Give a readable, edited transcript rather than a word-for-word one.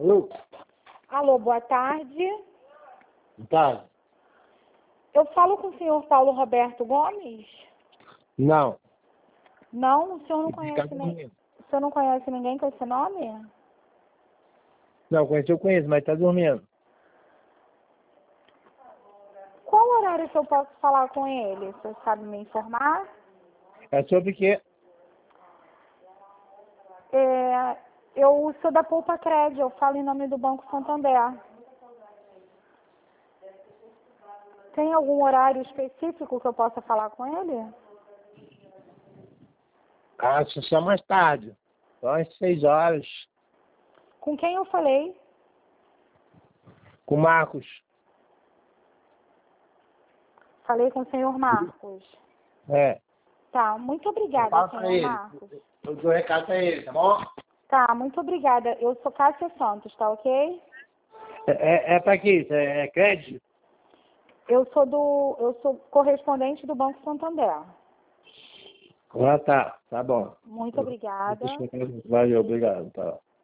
Alô? Alô, boa tarde. Boa tarde. Eu falo com o senhor Paulo Roberto Gomes? Não. Não? O senhor não Ele conhece fica ninguém? dormindo. O senhor não conhece ninguém com esse nome? Não, conhecer eu conheço, mas tá dormindo. Qual horário que eu posso falar com ele? O senhor sabe me informar? É sobre quê? Eu sou da Poupa Cred, eu falo em nome do Banco Santander. Tem algum horário específico que eu possa falar com ele? Ah, só mais tarde. Só às 6 horas. Com quem eu falei? Com o Marcos. Falei com o senhor Marcos. É. Tá, muito Eu obrigada, falo pra senhor ele. Marcos. Eu dou recado pra ele, tá bom? Tá, muito obrigada. Eu sou Cássia Santos, tá ok? É pra quê? Isso é crédito? Eu sou correspondente do Banco Santander. Ah, tá. Tá bom. Muito obrigada. Valeu, obrigado. Tá.